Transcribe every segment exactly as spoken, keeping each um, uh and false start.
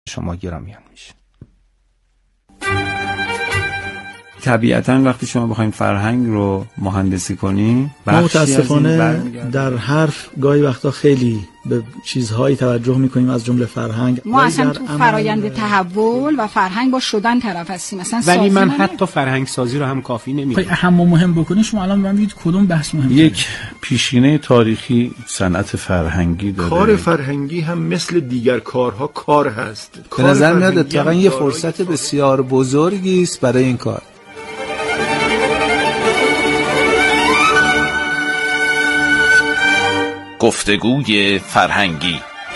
شما گرامیان میشه. طبیعتاً وقتی شما بخواید فرهنگ رو مهندسی کنی، ما متاسفانه در حرف گاهی وقتا خیلی به چیزهایی توجه میکنیم از جمله فرهنگ. ما اصلا تو فرایند تحول و فرهنگ با شدن طرف هستیم. مثلا ولی من حتی فرهنگ سازی رو هم کافی نمیدونم. اهم و مهم بکنید شما الان من بگید کدوم بحث مهمه؟ یک پیشینه تاریخی صنعت فرهنگی داره. کار فرهنگی هم مثل دیگر کارها کار هست. به نظر میاد اتفاقا یه فرصت بسیار بزرگی است برای این کار. گفتگوی فرهنگی.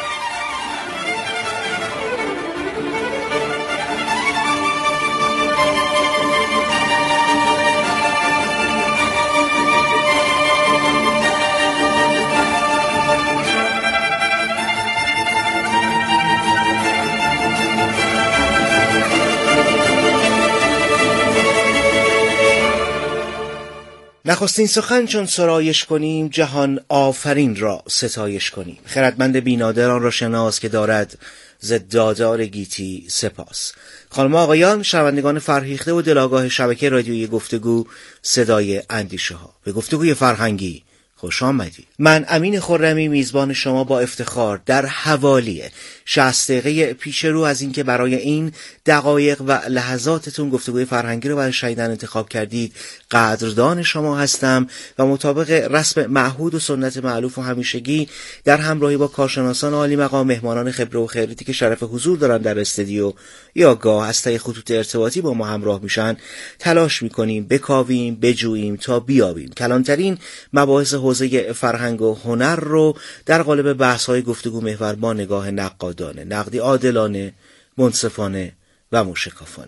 نخستین سخن چون سرایش کنیم، جهان آفرین را ستایش کنیم. خردمند بینادران را شناس که دارد ز دادار گیتی سپاس. خانم آقایان، شنوندگان فرهیخته و دلاگاه شبکه رادیویی گفتگو صدای اندیشه ها، به گفتگوی فرهنگی خوش آمدید. من امین خرمی میزبان شما با افتخار در حوالی شصت دقیقه پیش رو از اینکه برای این دقایق و لحظاتتون گفتگوی فرهنگی رو برای شنیدن انتخاب کردید قدردان شما هستم و مطابق رسم معهود و سنت مألوف و همیشگی در همراهی با کارشناسان عالی مقام، مهمانان خبره و خیریتی که شرف حضور دارن در استودیو یا گاه از طریق خطوط ارتباطی با ما همراه میشن، تلاش میکنیم بکاویم، بجوییم تا بیابیم کلانترین مباحث حوزه فرهنگ و هنر رو در قالب بحث‌های گفتگو محور با نگاه نقادانه، نقدی عادلانه، منصفانه و موشکافانه.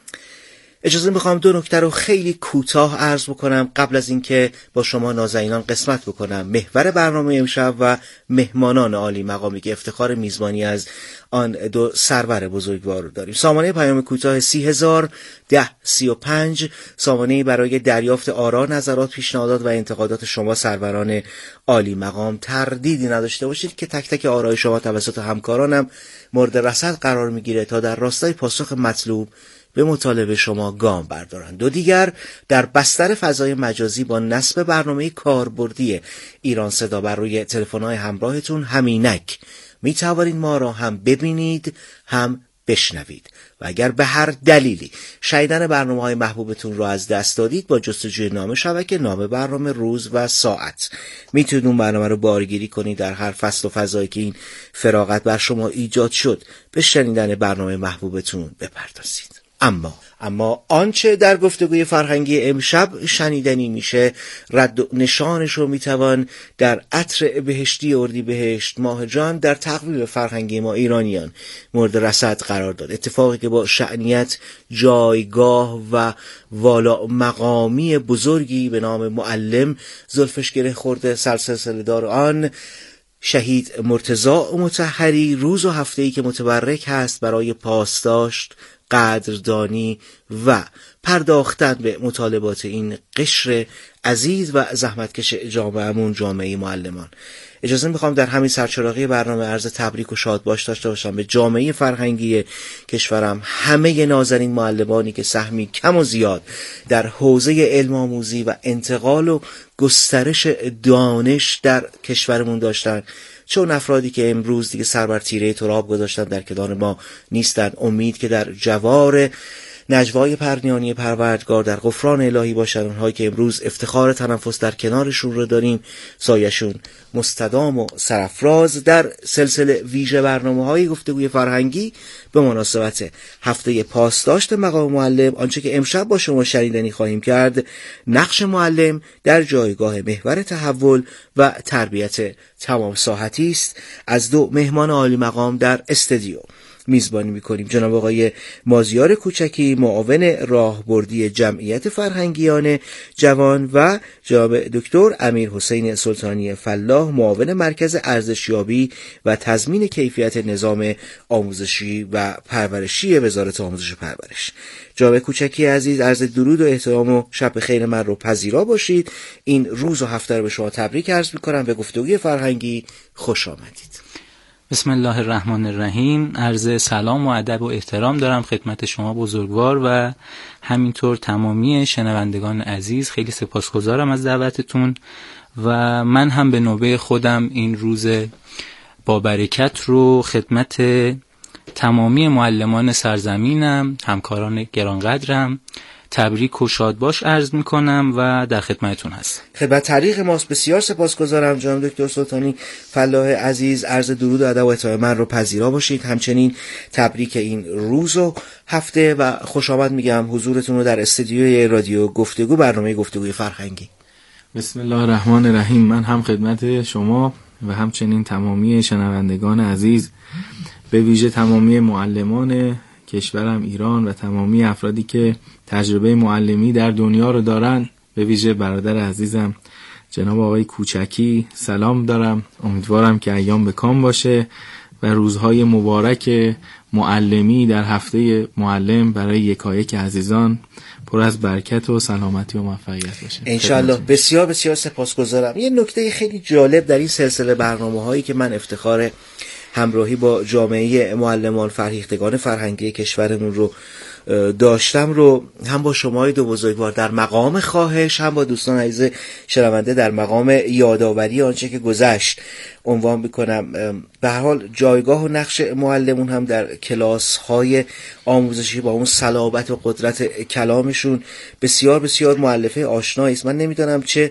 اجازه میخوام دو نکته رو خیلی کوتاه عرض بکنم قبل از اینکه با شما نازنینان قسمت بکنم محور برنامه امشب و مهمانان عالی مقامی که افتخار میزبانی از آن دو سرور بزرگوار رو داریم. سامانه پیام کوتاه سی هزار ده سی و پنج، سامانه برای دریافت آرا، نظرات، پیشنهادات و انتقادات شما سروران عالی مقام. تردیدی نداشته باشید که تک تک آرای شما توسط همکارانم مورد رصد قرار میگیره تا در راستای پاسخ مطلوب به مطالبه شما گام بردارند. دو دیگر در بستر فضای مجازی با نصب برنامه کاربردی ایران صدا بر روی تلفن‌های همراهتون همینک می توانید ما را هم ببینید هم بشنوید و اگر به هر دلیلی شنیدن برنامه‌های محبوبتون را از دست دادید با جستجوی نام شبکه، نام برنامه، روز و ساعت میتونید اون برنامه رو بارگیری کنید در هر فصل و فضایی که این فراغت بر شما ایجاد شد به شنیدن برنامه محبوبتون بپردازید. اما اما آنچه در گفتگوی فرهنگی امشب شنیدنی میشه رد و نشانش رو میتوان در عطر بهشتی اردیبهشت ماه جان در تقویم فرهنگی ما ایرانیان مورد رصد قرار داد. اتفاقی که با شأنیت جایگاه و والا مقامی بزرگی به نام معلم زلفش گره خورده سرسلسله دار آن شهید مرتضی مطهری، روز و هفته‌ای که متبرک هست برای پاسداشت، قدردانی و پرداختن به مطالبات این قشر عزیز و زحمتکش جامعهمون، جامعه معلمان. اجازه میخوام در همین سرچراغی برنامه عرض تبریک و شادباش داشته باشم به جامعه فرهنگی کشورم، همه نازنین معلمانی که سهمی کم و زیاد در حوزه علم آموزی و انتقال و گسترش دانش در کشورمون داشتن، چون افرادی که امروز دیگه سر بر تیره تراب گذاشتن در کنار ما نیستن. امید که در جوار نجوای پرنیانی پروردگار در غفران الهی باشن. اونهایی که امروز افتخار تنفس در کنارشون رو داریم، سایشون مستدام و سرافراز. در سلسله ویژه برنامه‌های گفتگوی فرهنگی به مناسبت هفته پاسداشت مقام معلم، آنچه که امشب با شما شنیدنی خواهیم کرد، نقش معلم در جایگاه محور تحول و تربیت تمام ساحتی است. از دو مهمان عالی مقام در استودیو میزبانی میکنیم. جناب آقای مازیار کوچکی، معاون راهبردی جمعیت فرهنگیان جوان، و جناب دکتر امیر حسین سلطانی فلاح، معاون مرکز ارزشیابی و تضمین کیفیت نظام آموزشی و پرورشی وزارت آموزش و پرورش. جناب کوچکی عزیز، عرض درود و احترام و شب خیر من رو پذیرا باشید. این روز و هفته رو به شما تبریک عرض میکنم. به گفتگوی فرهنگی خوش آمدید. بسم الله الرحمن الرحیم. عرض سلام و ادب و احترام دارم خدمت شما بزرگوار و همینطور تمامی شنوندگان عزیز. خیلی سپاسگزارم از دعوتتون و من هم به نوبه خودم این روز با برکت رو خدمت تمامی معلمان سرزمینم، همکاران گرانقدرم تبریک و شادباش عرض میکنم و در خدمتتون هستم. خدمت طریق ماست. بسیار سپاسگزارم جناب دکتر سلطانی. فلاح عزیز، عرض درود و ادب و احترام من رو پذیرا باشید. همچنین تبریک این روز و هفته و خوش آمد میگم حضورتون رو در استودیوی رادیو گفتگو، برنامه گفتگوی فرهنگی. بسم الله الرحمن الرحیم. من هم خدمت شما و همچنین تمامی شنوندگان عزیز، به ویژه تمامی معلمان کشورم ایران و تمامی افرادی که تجربه معلمی در دنیا رو دارن، به ویژه برادر عزیزم جناب آقای کوچکی سلام دارم. امیدوارم که ایام به کام باشه و روزهای مبارک معلمی در هفته معلم برای یکایک عزیزان پر از برکت و سلامتی و موفقیت باشه انشالله. بسیار بسیار سپاسگزارم. یه نکته خیلی جالب در این سلسله برنامه‌هایی که من افتخار همراهی با جامعه معلمان فرهیختگان فرهنگی کشورمون رو داشتم رو هم با شما دو بزرگوار در مقام خواهش، هم با دوستان عزیز شنونده در مقام یادآوری آنچه که گذشت عنوان میکنم. به هر حال جایگاه و نقش معلمون هم در کلاس های آموزشی با اون صلابت و قدرت کلامشون بسیار بسیار مؤلفه آشنایی است. من نمیدونم چه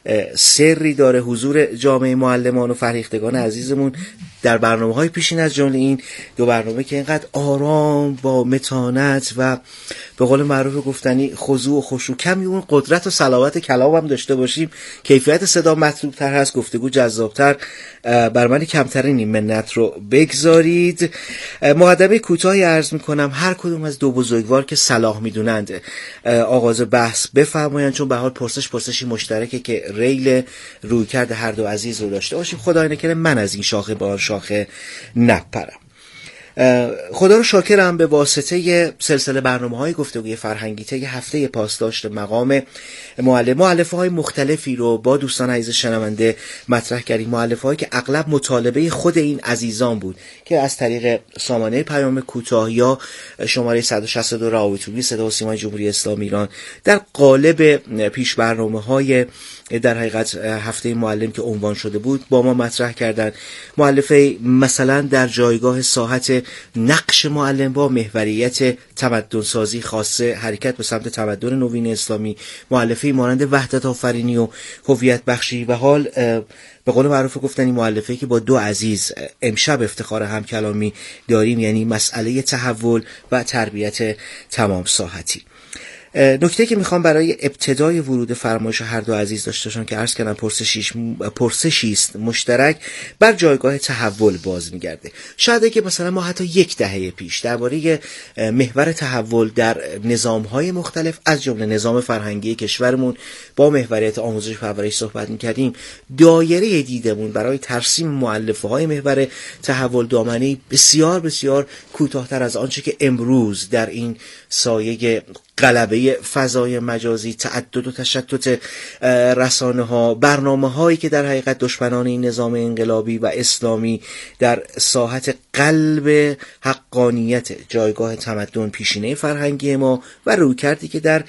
سری داره حضور جامعه معلمان و فرهیختگان عزیزمون در برنامه‌های پیشین، از جمله این دو برنامه که اینقدر آرام با متانت و به قول معروف گفتنی خضوع و خشوع، کمی اون قدرت و صلابت کلام هم داشته باشیم. کیفیت صدا مطلوب‌تر هست، گفتگو جذاب‌تر. بر من کمترین این منت رو بگذارید. مقدمه کوتاهی عرض می‌کنم. هر کدوم از دو بزرگوار که صلاح می‌دونند آغاز بحث بفرمایند، چون به حال پرسش پرسشی مشترکه که ریل رویکرد هر دو عزیز رو داشته باشیم. خدای نکنه من از این شاخه به آن شاخه نپرم. خدا رو شاکرم به واسطه سلسله برنامه‌های گفتگوی فرهنگی طی هفته پاسداشت مقام معلم، مؤلفه‌های مختلفی رو با دوستان عزیز شنونده مطرح کردیم. مؤلفه‌هایی که اغلب مطالبه خود این عزیزان بود که از طریق سامانه پیام کوتاه یا شماره صد و شصت و دو راهوی صدا و سیمای جمهوری اسلامی ایران در قالب پیش برنامه‌های در حقیقت هفته معلم که عنوان شده بود با ما مطرح کردن. مؤلفه مثلا در جایگاه ساحت نقش معلم با محوریت تمدن سازی خاصه، حرکت به سمت تمدن نوین اسلامی، مؤلفه مانند وحدت آفرینی و هویت بخشی و حال به قول معروف گفتنی مؤلفه‌ای که با دو عزیز امشب افتخار همکلامی داریم، یعنی مسئله تحول و تربیت تمام ساحتی. نکته که میخوام برای ابتدای ورود فرمایش هر دو عزیز داشته باشم که عرض کردم پرسشیش پرسشی است مشترک بر جایگاه تحول باز میگرده. شاید که مثلا ما حتی یک دهه پیش درباره محور تحول در نظام‌های مختلف از جمله نظام فرهنگی کشورمون با محوریت آموزش و پرورش صحبت میکردیم، دایره دیدمون برای ترسیم مؤلفه‌های محور تحول دامنه‌ای بسیار بسیار کوتاه‌تر از آنچه که امروز در این سایه غلبه فضای مجازی، تعدد و تشتت رسانه ها، برنامه هایی که در حقیقت دشمنان این نظام انقلابی و اسلامی در ساحت قلب حقانیت جایگاه تمدن پیشینه فرهنگی ما و رویکردی که در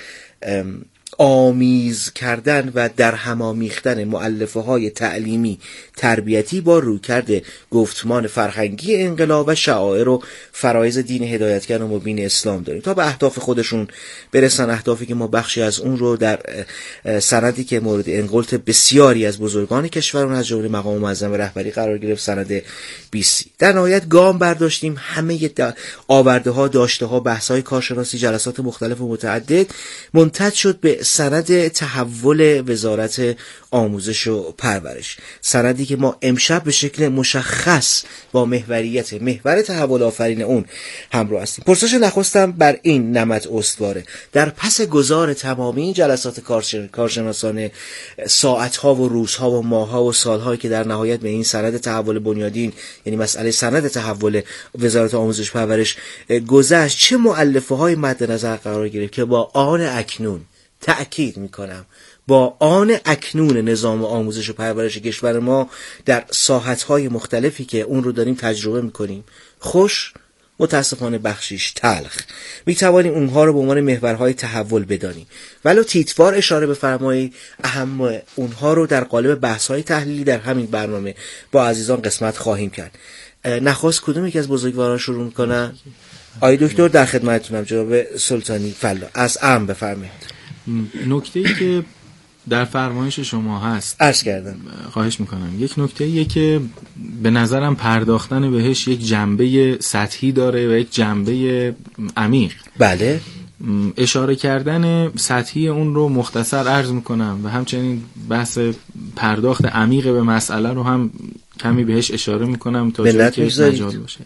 آمیز کردن و در هم آمیختن مؤلفه های تعلیمی تربیتی با رویکرد گفتمان فرهنگی انقلاب و شعائر و فرایض دین هدایتگر و مبین اسلام داریم تا به اهداف خودشون برسن، اهدافی که ما بخشی از اون رو در سندی که مورد انقلت بسیاری از بزرگان کشورمون از جمله مقام معظم رهبری قرار گرفت، سند بیست. در نهایت گام برداشتیم، همه آورده ها، داشته ها، بحث های کارشناسی، جلسات مختلف و متعدد منتج شد به سند تحول وزارت آموزش و پرورش، سندی که ما امشب به شکل مشخص با محوریت محور تحول آفرین اون همراه هستیم. پرسش نخستم بر این نمط استواره: در پس گذار تمامی جلسات کارشناسانه، ساعتها و روزها و ماهها و سالهایی که در نهایت به این سند تحول بنیادین، یعنی مسئله سند تحول وزارت آموزش و پرورش گذشت، چه مؤلفه های مد نظر قرار گرفت که با آن اکنون، تأکید میکنم با آن اکنون نظام آموزش و پرورش کشور ما در ساحت‌های مختلفی که اون رو داریم تجربه می‌کنیم خوش، متاسفانه بخشیش تلخ، میتوانیم اونها رو به عنوان محورهای تحول بدانیم. ولو تیتوار اشاره بفرمایید، اهم اونها رو در قالب بحث‌های تحلیلی در همین برنامه با عزیزان قسمت خواهیم کرد. نخواست کدوم یکی از بزرگواران شروع میکنن؟ آقای دکتر در خدمتتونم جناب سلطانی فلا، از ام بفرمایید. نکته‌ای که در فرمایش شما هست عرض کردم، خواهش میکنم. یک نکته‌ایه که به نظرم پرداختن بهش یک جنبه سطحی داره و یک جنبه عمیق. بله، اشاره کردن سطحی اون رو مختصر عرض میکنم و همچنین بحث پرداخت عمیق به مسئله رو هم کمی بهش اشاره میکنم تا جایی که مجال باشه.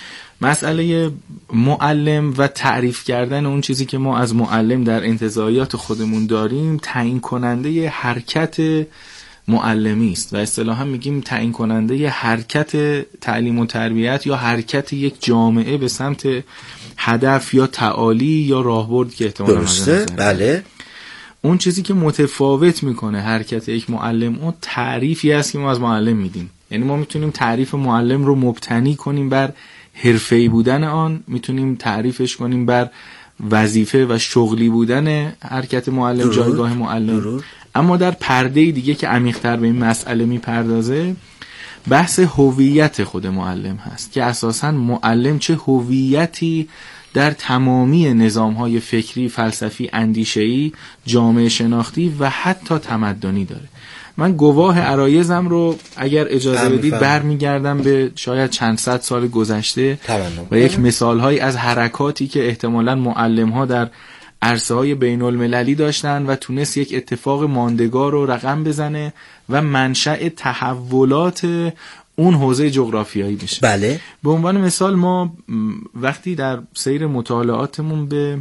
مسئله معلم و تعریف کردن اون چیزی که ما از معلم در انتزاعیات خودمون داریم تعیین کننده حرکت معلمی است و اصطلاحا میگیم تعیین کننده حرکت تعلیم و تربیت یا حرکت یک جامعه به سمت هدف یا تعالی یا راهبردی که احتمالاً درسته. بله، اون چیزی که متفاوت میکنه حرکت یک معلم اون تعریفی است که ما از معلم میدیم. یعنی ما میتونیم تعریف معلم رو مبتنی کنیم بر حرفه‌ای بودن آن، میتونیم تعریفش کنیم بر وظیفه و شغلی بودن حرکت معلم، درود. جایگاه معلم درود. اما در پرده دیگه که عمیق‌تر به این مسئله میپردازه بحث هویت خود معلم هست که اساساً معلم چه هویتی در تمامی نظام‌های فکری، فلسفی، اندیشه‌ای، جامعه شناختی و حتی تمدنی داره. من گواه عرایزم رو اگر اجازه بدید برمیگردم به شاید چند صد سال گذشته و یک مثال‌هایی از حرکاتی که احتمالاً معلم‌ها در عرصه‌های بین‌المللی داشتن و تونست یک اتفاق ماندگار رو رقم بزنه و منشأ تحولات اون حوزه جغرافیایی بشه. بله. به عنوان مثال ما وقتی در سیر مطالعاتمون به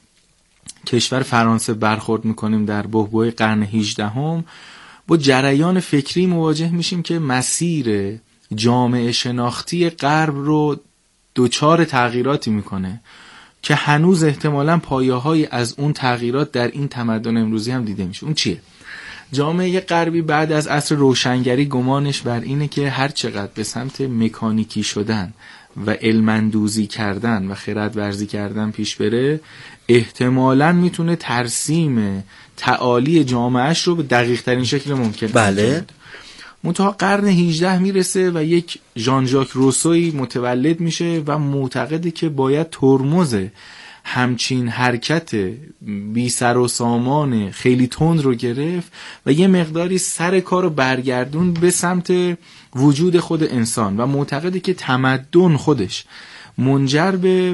کشور فرانسه برخورد میکنیم در بحبوحه قرن هجدهم با جریان فکری مواجه میشیم که مسیر جامعه شناختی غرب رو دوچار تغییراتی میکنه که هنوز احتمالاً پایه‌هایی از اون تغییرات در این تمدن امروزی هم دیده میشه. اون چیه؟ جامعه غربی بعد از عصر روشنگری گمانش بر اینه که هر چقدر به سمت مکانیکی شدن و علم‌اندوزی کردن و خردورزی کردن پیش بره احتمالاً میتونه ترسیم تعالی جامعهش رو به دقیق ترین شکل ممکن. بله. منتها قرن هجدهم میرسه و یک ژان ژاک روسوی متولد میشه و معتقده که باید ترمز همچین حرکت بی سر و سامان خیلی تند رو گرفت و یه مقداری سر کار رو برگردون به سمت وجود خود انسان و معتقده که تمدن خودش منجر به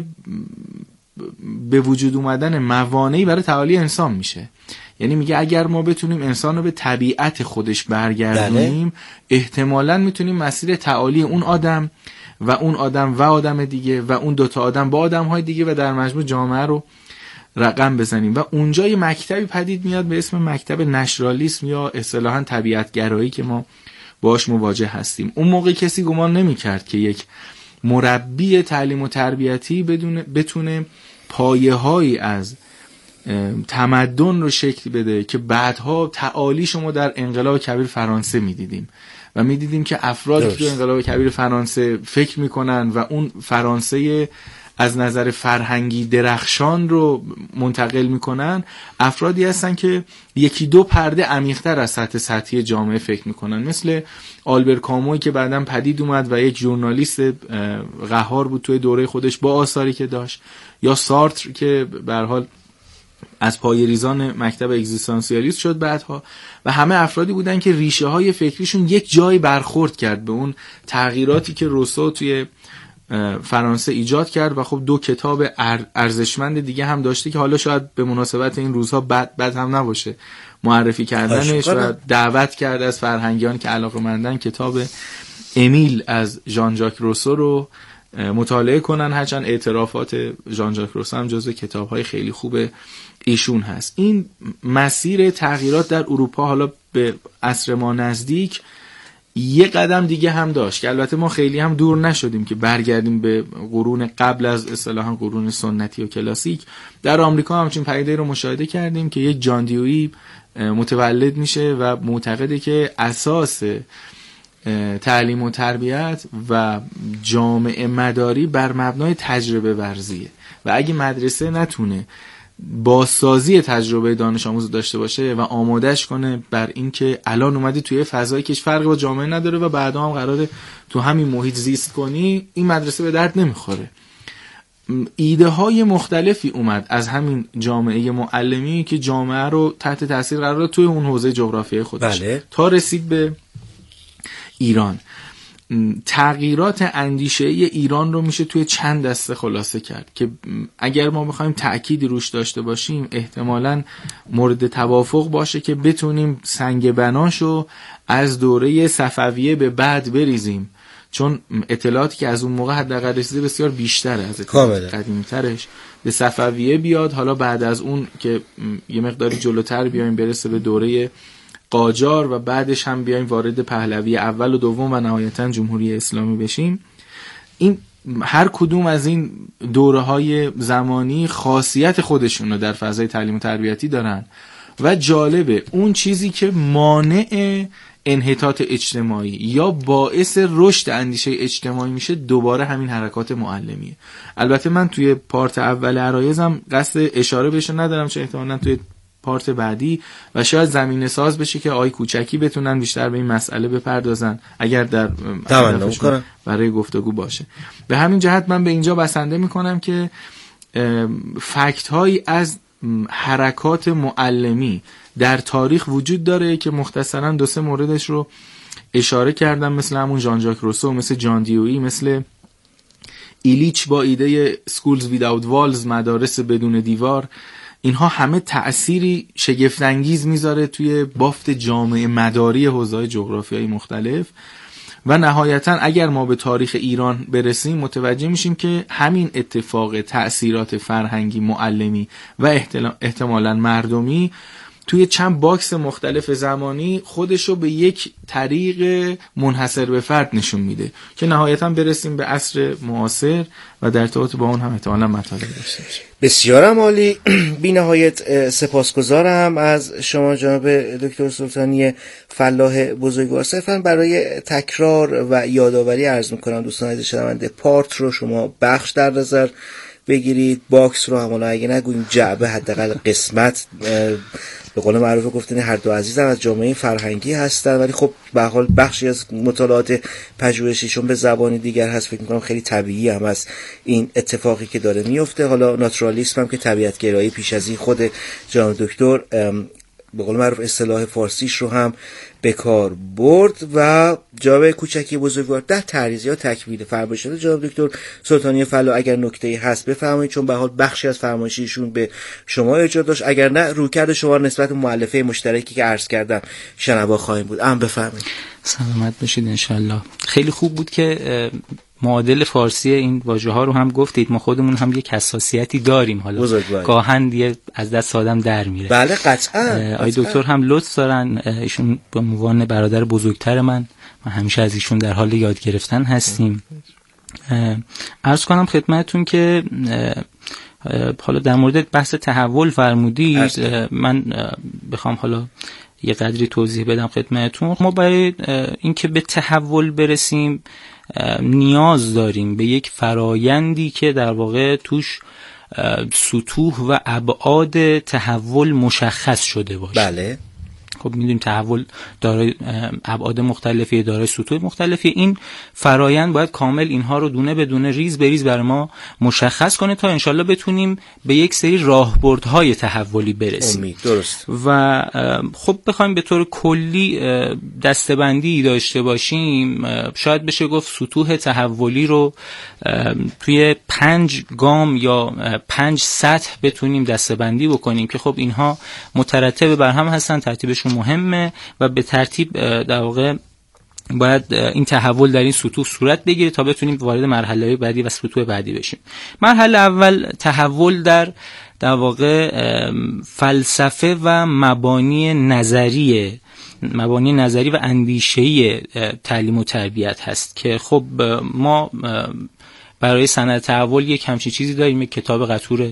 به وجود اومدن موانعی برای تعالی انسان میشه. یعنی میگه اگر ما بتونیم انسان رو به طبیعت خودش برگردونیم احتمالاً میتونیم مسیر تعالی اون آدم و اون آدم و آدم دیگه و اون دوتا آدم با آدم های دیگه و در مجموع جامعه رو رقم بزنیم و اونجا یه مکتبی پدید میاد به اسم مکتب نشرالیسم یا اصطلاحاً طبیعت گرایی که ما باش مواجه هستیم. اون موقع کسی گمان نمی کرد که یک مربی تعلیم و تربیتی بدون بتونه پایه هایی از تمدن رو شکل بده که بعدها تعالی شما در انقلاب کبیر فرانسه میدیدیم و میدیدیم که افرادی که در انقلاب کبیر فرانسه فکر میکنن و اون فرانسه از نظر فرهنگی درخشان رو منتقل میکنن افرادی هستن که یکی دو پرده عمیق‌تر از سطح سطحی جامعه فکر میکنن، مثل آلبر کاموی که بعداً پدید اومد و یک ژورنالیست قهار بود توی دوره خودش با آثاری که داشت، یا سارتر که به هر حال از پایه‌ریزان مکتب اگزیستانسیالیسم شد بعدها، و همه افرادی بودن که ریشه های فکریشون یک جایی برخورد کرد به اون تغییراتی که روسو توی فرانسه ایجاد کرد و خب دو کتاب ارزشمند دیگه هم داشته که حالا شاید به مناسبت این روزها بد بد هم نباشه معرفی کردنش و دعوت کرد از فرهنگیان که علاقه‌مندن کتاب امیل از ژان ژاک روسو رو مطالعه کنن، هرچند اعترافات ژان ژاک روسو هم جزو کتاب‌های خیلی خوب ایشون هست. این مسیر تغییرات در اروپا حالا به عصر ما نزدیک یه قدم دیگه هم داشت که البته ما خیلی هم دور نشدیم که برگردیم به قرون قبل از اصطلاحاً قرون سنتی و کلاسیک. در آمریکا همچین پدیده رو مشاهده کردیم که یک جان دیویی متولد میشه و معتقده که اساس تعلیم و تربیت و جامعه مداری بر مبنای تجربه ورزیه و اگه مدرسه نتونه بازسازی تجربه دانش آموز داشته باشه و آمادش کنه بر این که الان اومدی توی فضایی که فرقی با جامعه نداره و بعدا هم قراره تو همین محیط زیست کنی، این مدرسه به درد نمیخوره. ایده های مختلفی اومد از همین جامعه معلمی که جامعه رو تحت تاثیر قرار داد توی اون حوزه جغرافیایی خودش. بله. تا رسید به ایران. تغییرات اندیشه‌ای ایران رو میشه توی چند دسته خلاصه کرد که اگر ما بخوایم تأکیدی روش داشته باشیم احتمالاً مورد توافق باشه که بتونیم سنگ بناشو از دوره صفویه به بعد بریزیم، چون اطلاعاتی که از اون موقع حداقل رسیده بسیار بیشتره از اطلاعات قدیمی‌ترش. به صفویه بیاد، حالا بعد از اون که یه مقداری جلوتر بیایم برسه به دوره قاجار و بعدش هم بیایم وارد پهلوی اول و دوم و نهایتاً جمهوری اسلامی بشیم. این هر کدوم از این دوره‌های زمانی خاصیت خودشون رو در فضای تعلیم و تربیتی دارن و جالبه اون چیزی که مانع انحطاط اجتماعی یا باعث رشد اندیشه اجتماعی میشه دوباره همین حرکات معلمیه. البته من توی پارت اول عرایزم قصد اشاره بهش ندارم، چون احتمالاً توی پارت بعدی و شاید زمینه ساز بشه که آی کوچکی بتونن بیشتر به این مسئله بپردازن اگر در هدفشون برای گفتگو باشه. به همین جهت من به اینجا بسنده میکنم که فکت هایی از حرکات معلمی در تاریخ وجود داره که مختصرا دو سه موردش رو اشاره کردم، مثل همون ژان ژاک روسو، مثل جان دیویی، مثل ایلیچ با ایده سکولز ویداوت والز، مدارس بدون دیوار. اینها همه تأثیری شگفت‌انگیز میذاره توی بافت جامعه مداری حوزه‌های جغرافیایی مختلف و نهایتاً اگر ما به تاریخ ایران برسیم متوجه میشیم که همین اتفاق تأثیرات فرهنگی، معلمی و احتمالاً مردمی توی چند باکس مختلف زمانی خودشو به یک طریق منحصر به فرد نشون میده که نهایتاً برسیم به عصر معاصر و در ارتباط با اون هم احتمالاً مطالب داشته باشیم. بسیارم عالی. بی نهایت سپاسگزارم از شما جناب دکتر سلطانی فلاح بزرگوار. صرفاً برای تکرار و یادآوری عرض میکنم دوستان عزیز شنونده، پارت رو شما بخش در نظر بگیرید، باکس رو هم اگه نگوییم جعبه، حداقل قسمت. به قول معروف گفتن هر دو عزیزم از جامعه فرهنگی هستن، ولی خب به هر حال بخشی از مطالعات پژوهشی چون به زبانی دیگر هست فکر می‌کنم خیلی طبیعی هم از این اتفاقی که داره میفته. حالا ناتورالیسم هم که طبیعت گرایی پیش از این خود جناب دکتر به قول معروف اصطلاح فارسیش رو هم به کار برد و جناب کوچکی بزرگوار در تعریض یا تکمیل فرمایش شده جناب دکتر سلطانی فلاح اگر نکته‌ای هست بفرمایید، چون به حال بخشی از فرمایششون به شما ارجاع داشت، اگر نه رویکرد شما نسبت به مؤلفه مشترکی که عرض کردم شنوا خواهیم بود. ام بفرمایید. سلامت باشید انشالله. خیلی خوب بود که معادل فارسی این واژه ها رو هم گفتید. ما خودمون هم یک حساسیتی داریم، حالا گاهن دیگه از دست آدم در میره. بله قطعا. آی دکتر هم لطف دارن، ایشون به عنوان برادر بزرگتر من، من همیشه از ایشون در حال یاد گرفتن هستیم. عرض کنم خدمتتون که حالا در مورد بحث تحول فرمودید، من بخوام حالا یه قدری توضیح بدم خدمتتون. ما برای اینکه به تحول برسیم نیاز داریم به یک فرایندی که در واقع توش سطوح و ابعاد تحول مشخص شده باشه. بله. خب میدونیم تحول دارای ابعاد مختلفی، دارای سطوح مختلفی. این فرایند باید کامل اینها رو دونه به دونه، ریز به ریز برای ما مشخص کنه تا انشالله بتونیم به یک سری راهبردهای تحولی برسیم. امید. درست. و خب بخوایم به طور کلی دسته‌بندی داشته باشیم، شاید بشه گفت سطوح تحولی رو توی پنج گام یا پنج سطح بتونیم دسته‌بندی بکنیم که خب اینها مترتب بر هم هستن، ترتیبشون مهمه و به ترتیب در واقع باید این تحول در این سطوح صورت بگیره تا بتونیم وارد مرحله بعدی و سطوح بعدی بشیم. مرحله اول تحول در در واقع فلسفه و مبانی نظری مبانی نظری و اندیشه‌ای تعلیم و تربیت هست که خب ما برای صنعت تحول یک همچین چیزی داریم، یک کتاب قطور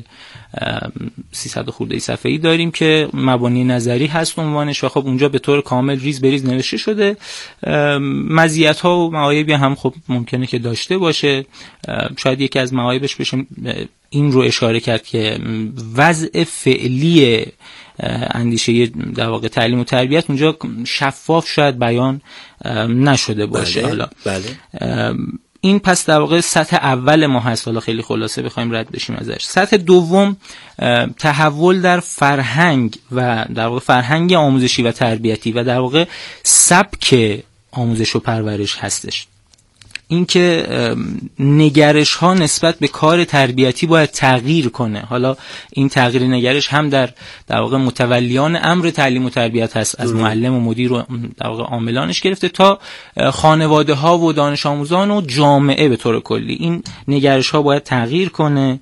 سیصد خورده صفحه‌ای داریم که مبانی نظری هست عنوانش و خب اونجا به طور کامل ریز به ریز نوشته شده. مزیت‌ها و معایبی هم خب ممکنه که داشته باشه. شاید یکی از معایبش بشه این رو اشاره کرد که وضع فعلی اندیشه در واقع تعلیم و تربیت اونجا شفاف شاید بیان نشده باشه. بله، حالا بله. این پس در واقع سطح اول ما هست. حالا خیلی خلاصه بخوایم رد بشیم ازش. سطح دوم تحول در فرهنگ و در واقع فرهنگ آموزشی و تربیتی و در واقع سبک آموزش و پرورش هستش. اینکه نگرش ها نسبت به کار تربیتی باید تغییر کنه. حالا این تغییر نگرش هم در در واقع متولیان امر تعلیم و تربیت هست، از معلم و مدیر و در واقع عاملانش گرفته تا خانواده ها و دانش آموزان و جامعه به طور کلی. این نگرش ها باید تغییر کنه.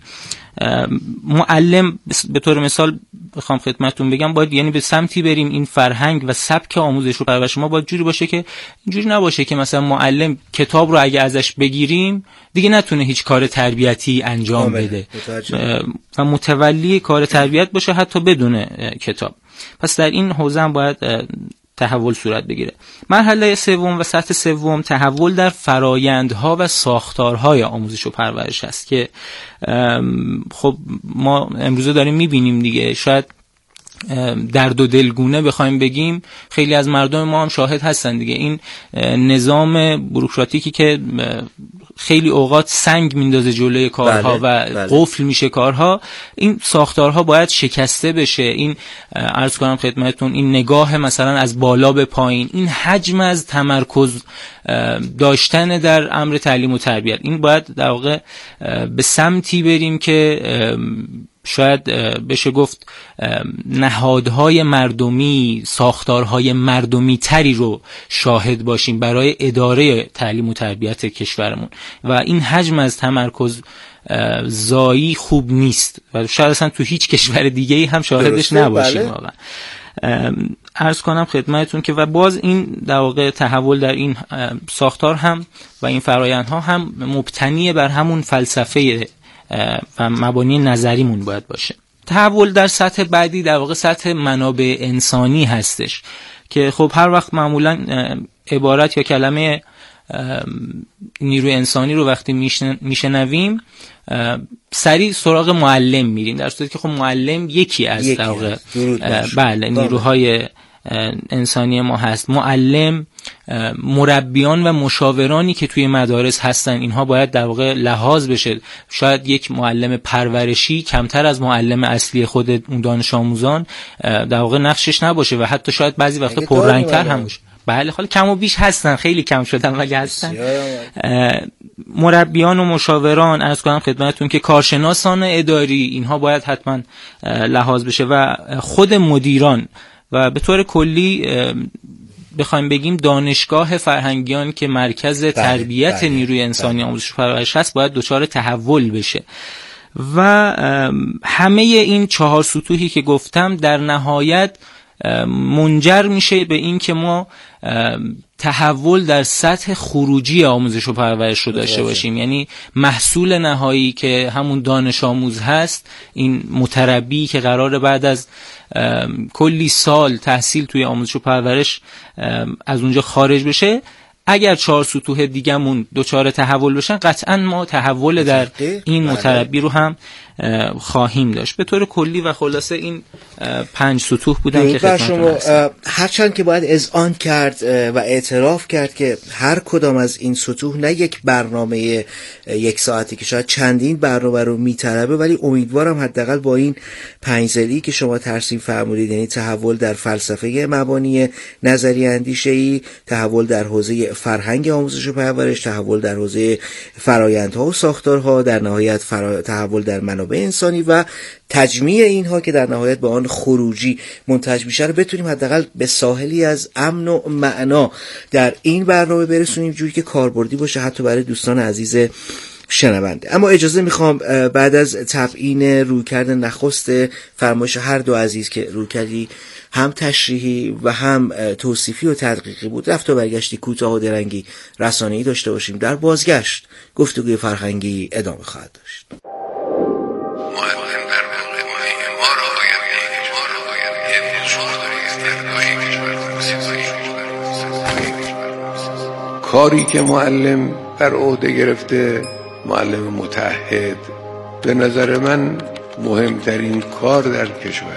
معلم به طور مثال بخوام خدمتتون بگم باید یعنی به سمتی بریم این فرهنگ و سبک آموزش و پرورش ما باید جوری باشه که اینجوری نباشه که مثلا معلم کتاب رو اگه ازش بگیریم دیگه نتونه هیچ کار تربیتی انجام بده و متولی کار تربیت باشه حتی بدون کتاب. پس در این حوزه هم باید تحول صورت بگیره. مرحله سوم و سطح سوم تحول در فرایندها و ساختارهای آموزش و پرورش است که خب ما امروزه داریم میبینیم دیگه. شاید در دو دلگونه بخوایم بگیم خیلی از مردم ما هم شاهد هستن دیگه. این نظام بوروکراتیکی که خیلی اوقات سنگ میندازه جلوی کارها بله، و بله. قفل میشه کارها، این ساختارها باید شکسته بشه. این عرض کنم خدمتتون این نگاه مثلا از بالا به پایین، این حجم از تمرکز داشتن در امر تعلیم و تربیت، این باید در واقع به سمتی بریم که شاید بشه گفت نهادهای مردمی، ساختارهای مردمی تری رو شاهد باشیم برای اداره تعلیم و تربیت کشورمون و این حجم از تمرکز زایی خوب نیست و شاید اصلا تو هیچ کشور دیگه‌ای هم شاهدش نباشیم واقعا. عرض کنم خدمتتون که و باز این در واقع تحول در این ساختار هم و این فرآیندها هم مبتنی بر همون فلسفه و مبانی نظریمون باید باشه. تحول در سطح بعدی در واقع سطح منابع انسانی هستش که خب هر وقت معمولا عبارت یا کلمه نیروی انسانی رو وقتی میشنویم سریع سراغ معلم میریم، در صورتی که خب معلم یکی از در واقع بله نیروهای انسانی ما هست. معلم، مربیان و مشاورانی که توی مدارس هستن اینها باید در واقع لحاظ بشه. شاید یک معلم پرورشی کمتر از معلم اصلی خود اون دانش آموزان در واقع نقشش نباشه و حتی شاید بعضی وقتا پررنگ‌تر هم باشه. بله حالا کم و بیش هستن، خیلی کم شدن ولی هستن. مربیان و مشاوران عرض کنم خدمتتون که کارشناسان اداری اینها باید حتما لحاظ بشه و خود مدیران و به طور کلی بخوایم بگیم دانشگاه فرهنگیان که مرکز تربیت بله، نیروی انسانی بله. آموزش و پرورش هست باید دچار تحول بشه و همه این چهار سطوحی که گفتم در نهایت منجر میشه به این که ما تحول در سطح خروجی آموزش و پرورش رو داشته باشیم. یعنی محصول نهایی که همون دانش آموز هست، این متربی که قراره بعد از کلی سال تحصیل توی آموزش و پرورش از اونجا خارج بشه، اگر چهار سطوح دیگه‌مون دوچار تحول بشن قطعا ما تحول در این متربی رو هم خواهیم داشت. به طور کلی و خلاصه این پنج سطوح بودن که خدمتتون هستم. هرچند که باید اذعان کرد و اعتراف کرد که هر کدام از این سطوح نه یک برنامه یک ساعتی که شاید چندین برنامه رو میطلبه، ولی امیدوارم حداقل با این پنج ضلعی که شما ترسیم فرمودید، یعنی تحول در فلسفه مبانی نظری اندیشه‌ای، تحول در حوزه فرهنگ آموزش و پرورش، تحول در حوزه فرآیندها و ساختارها، در نهایت فرا... تحول در منابع انسانی و تجمیع اینها که در نهایت به آن خروجی منتج میشه رو بتونیم حداقل به ساحلی از امن و معنا در این برنامه برسونیم، جوری که کاربردی باشه حتی برای دوستان عزیز شنونده. اما اجازه میخوام بعد از تبیین رویکرد نخست فرمایش هر دو عزیز که رویکردی هم تشریحی و هم توصیفی و تدقیقی بود، رفت و برگشتی کوتاه و درنگی رسانه‌ای داشته باشیم. در بازگشت گفتگوی فرهنگی ادامه خواهد داشت. کاری که معلم بر عهده گرفته، معلم متعهد، به نظر من مهمترین کار در کشور،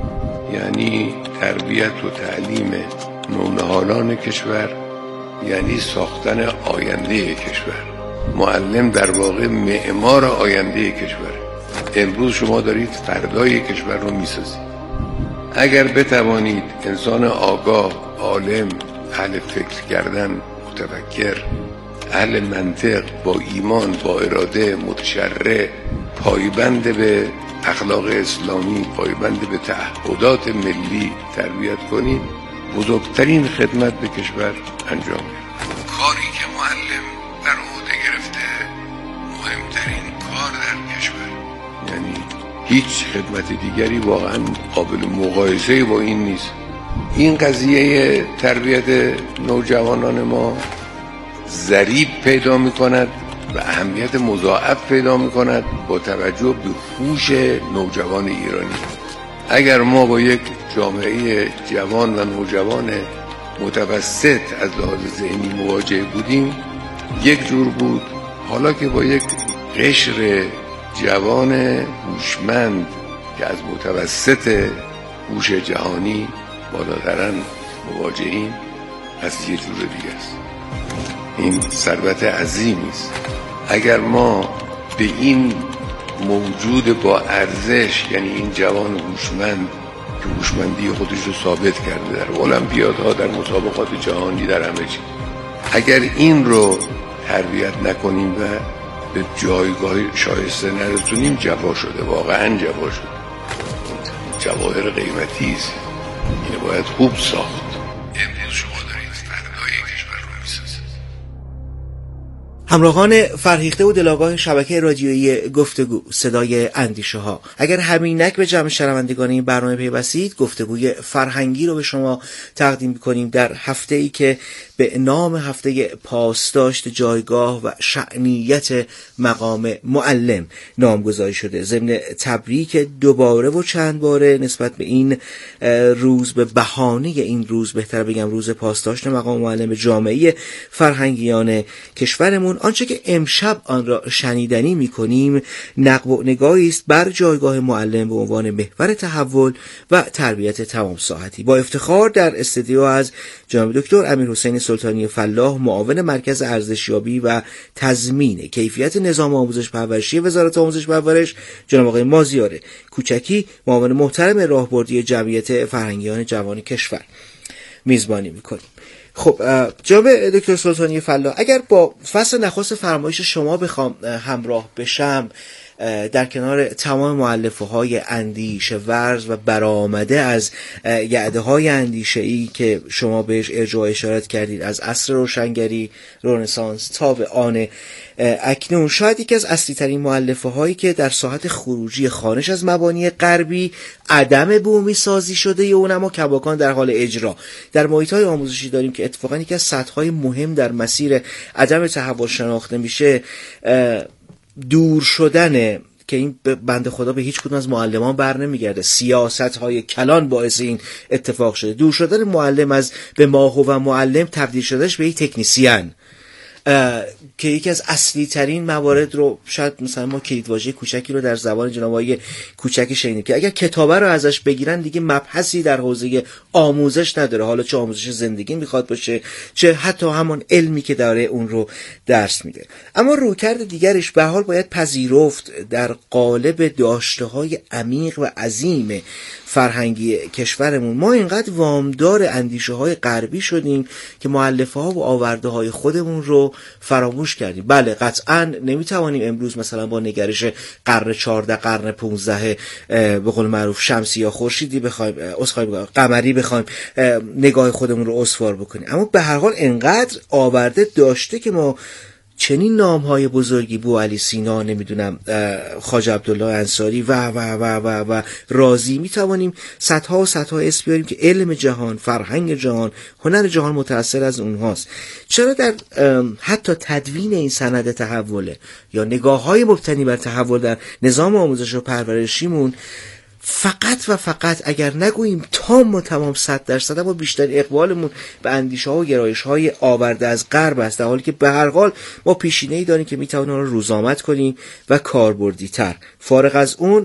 یعنی تربیت و تعلیم نونهالان کشور، یعنی ساختن آینده کشور. معلم در واقع معمار آینده کشور. امروز شما دارید فردای کشور رو میسازید. اگر بتوانید انسان آگاه، عالم، اهل فکر کردن، متفکر، اهل منطق، با ایمان، با اراده، متشرع، پایبند به اخلاق اسلامی، پایبند به تعهدات ملی تربیت کنید، بزرگترین خدمت به کشور انجام می‌دهید. کاری که معلم بر عهده گرفته مهمترین کار در کشور، یعنی هیچ خدمت دیگری واقعا قابل مقایسه با این نیست. این قضیه تربیت نوجوانان ما ضریب پیدا می کند و اهمیت مضاعف پیدا می کند با توجه به هوش نوجوان ایرانی. اگر ما با یک جامعه جوان و نوجوان متوسط از لحاظ ذهنی مواجه بودیم یک جور بود، حالا که با یک قشر جوان هوشمند که از متوسط هوش جهانی بالاترن مواجهیم، از یه جور دیگه است. این ثروت عظیمی است. اگر ما به این موجود با ارزش، یعنی این جوان هوشمند که هوشمندی خودش رو ثابت کرده در المپیادها، در مسابقات جهانی، در همه چی، اگر این رو تربیت نکنیم و به جایگاه شایسته نرسونیم، جفا شده، واقعا جفا شده. جواهر قیمتی است، اینو باید خوب ساخت. امروز شما دارید فردای کشور رو میسازید. همراهان فرهیخته و دلاگاه شبکه رادیویی گفتگو صدای اندیشه ها، اگر همینک به جمع شنوندگان این برنامه پیوستید، گفتگوی فرهنگی رو به شما تقدیم می‌کنیم در هفته‌ای که به نام هفته پاسداشت جایگاه و شأنیت مقام معلم نامگذاری شده. ضمن تبریک دوباره و چند باره نسبت به این روز، به بهانه این روز، بهتر بگم روز پاسداشت مقام معلم جامعه فرهنگیان کشورمون، آنچه که امشب آن را شنیدنی می‌کنیم نقب و نگاهی است بر جایگاه معلم به عنوان محور تحول و تربیت تمام ساعتی. با افتخار در استودیو از جناب دکتر امیرحسین سلطانی فلاح، معاون مرکز ارزشیابی و تضمین کیفیت نظام آموزش پرورشی وزارت آموزش پرورش، جناب آقای مازیار کوچکی، معاون محترم راهبردی جمعیت فرهنگیان جوان کشور میزبانی می‌کنیم. خب جناب دکتر سلطانی فلاح، اگر با فصل نخست فرمایش شما بخوام همراه بشم، در کنار تمام مؤلفه‌های اندیشه ورز و برآمده از یعده‌های اندیشه‌ای که شما بهش ارجاع اشارت کردید، از عصر روشنگری، رنسانس تا به آن اکنون، شاید یکی از اصلی ترین مؤلفه‌هایی که در ساحت خروجی خانش از مبانی غربی، عدم بومی سازی شده ی اونم و کباکان در حال اجرا در محیط‌های آموزشی داریم که اتفاقاً یکی از سطح‌های مهم در مسیر عدم تحول شناخته میشه، دور شدن، که این بنده خدا به هیچ کدوم از معلمان بر نمیگرده، سیاست های کلان باعث این اتفاق شده، دور شدن معلم از به ماهو و معلم تبدیل شدهش به یک تکنیسیان، که یکی از اصلی ترین موارد رو شاید مثلا ما کلیدواژه کوچکی رو در زبان جناب آقای کوچکی شنیدیم که اگر کتابه رو ازش بگیرن دیگه مبحثی در حوزه آموزش نداره، حالا چه آموزش زندگی میخواد باشه چه حتی همون علمی که داره اون رو درس میده. اما رویکرد دیگرش به حال باید پذیرفت در قالب داشته‌های عمیق و عظیم فرهنگی کشورمون ما اینقدر وامدار اندیشه های غربی شدیم که مؤلفه ها و آورده های خودمون رو فراموش کردیم. بله قطعا نمیتوانیم امروز مثلا با نگرش قرن چهارده، قرن پانزده به قول معروف شمسی یا خورشیدی بخوایم اسخای بگم قمری بخوایم نگاه خودمون رو استوار بکنیم، اما به هر حال اینقدر آورده داشته که ما چنین نامهای بزرگی بوعلی سینا، نمیدونم خواجه عبدالله انصاری و و و و و رازی، میتوانیم صدها و صدها اسم بیاریم که علم جهان، فرهنگ جهان، هنر جهان متأثر از اونهاست. چرا در حتی تدوین این سند تحوله یا نگاه‌های مبتنی بر تحول در نظام آموزش و پرورشیمون فقط و فقط اگر نگوییم تام و تمام صد درصد، اما بیشتر اقبالمون به اندیشه ها و گرایش های آورده از غرب است، در حالی که به هر حال ما پیشینه‌ای داریم که میتوانیم آن را روزآمد کنیم و کاربردی تر. فارغ از اون